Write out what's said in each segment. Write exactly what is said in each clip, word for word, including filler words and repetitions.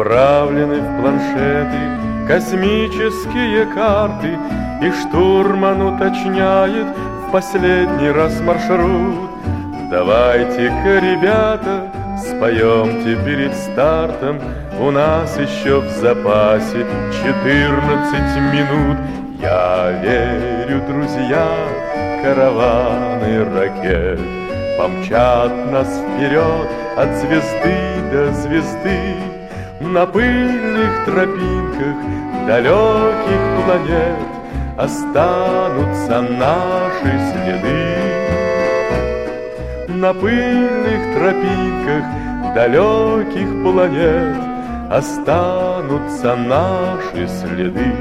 заправлены в планшеты космические карты, и штурман уточняет в последний раз маршрут. Давайте-ка, ребята, споемте перед стартом, у нас еще в запасе четырнадцать минут. Я верю, друзья, караваны ракет помчат нас вперед от звезды до звезды. На пыльных тропинках далеких планет останутся наши следы. На пыльных тропинках далеких планет останутся наши следы.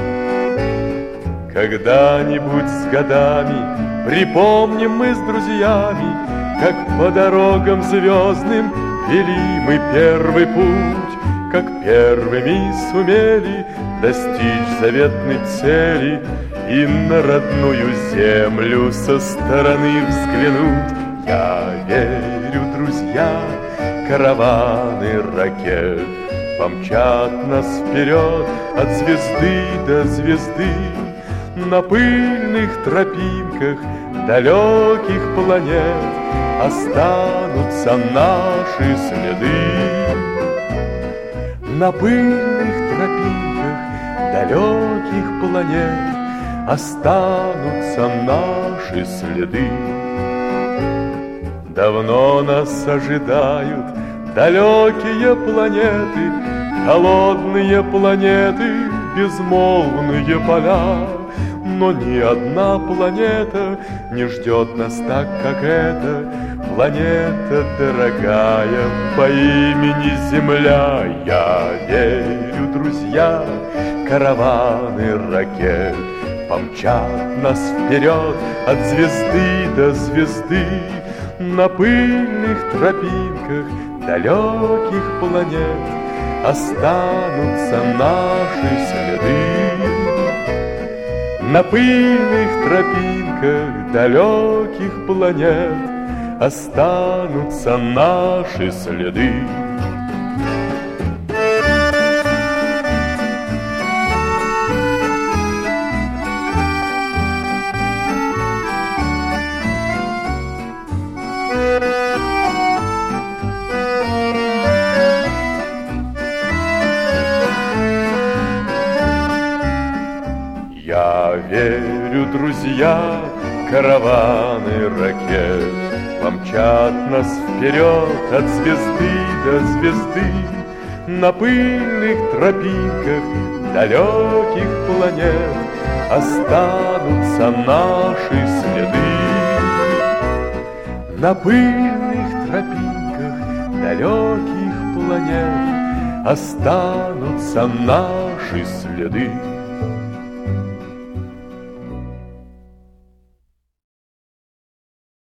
Когда-нибудь с годами припомним мы с друзьями, как по дорогам звездным вели мы первый путь, как первыми сумели достичь заветной цели и на родную землю со стороны взглянуть. Я верю, друзья, караваны ракет помчат нас вперед от звезды до звезды. На пыльных тропинках далеких планет останутся наши следы. На пыльных тропинках далеких планет останутся наши следы. Давно нас ожидают далекие планеты, холодные планеты, безмолвные поля. Но ни одна планета не ждет нас так, как эта планета дорогая по имени Земля. Я верю, друзья, караваны ракет помчат нас вперед от звезды до звезды. На пыльных тропинках далеких планет останутся наши следы. На пыльных тропинках далеких планет останутся наши следы. Я верю, друзья, караваны ракет помчат нас вперед от звезды до звезды. На пыльных тропинках далеких планет останутся наши следы. На пыльных тропинках далеких планет останутся наши следы.